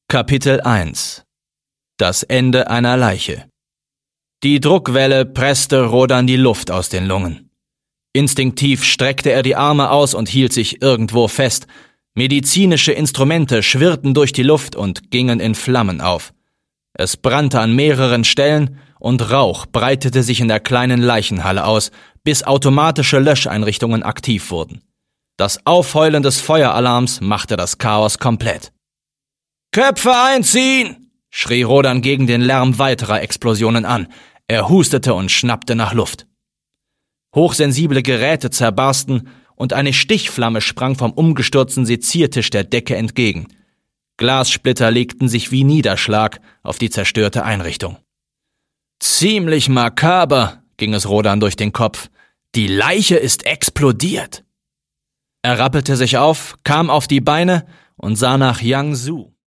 Kapitel 1 – Das Ende einer Leiche. Die Druckwelle presste Rodan die Luft aus den Lungen. Instinktiv streckte er die Arme aus und hielt sich irgendwo fest. Medizinische Instrumente schwirrten durch die Luft und gingen in Flammen auf. Es brannte an mehreren Stellen und Rauch breitete sich in der kleinen Leichenhalle aus, bis automatische Löscheinrichtungen aktiv wurden. Das Aufheulen des Feueralarms machte das Chaos komplett. »Köpfe einziehen!« schrie Rodan gegen den Lärm weiterer Explosionen an. Er hustete und schnappte nach Luft. Hochsensible Geräte zerbarsten und eine Stichflamme sprang vom umgestürzten Seziertisch der Decke entgegen. Glassplitter legten sich wie Niederschlag auf die zerstörte Einrichtung. »Ziemlich makaber«, ging es Rodan durch den Kopf. »Die Leiche ist explodiert!« Er rappelte sich auf, kam auf die Beine und sah nach Yang Su.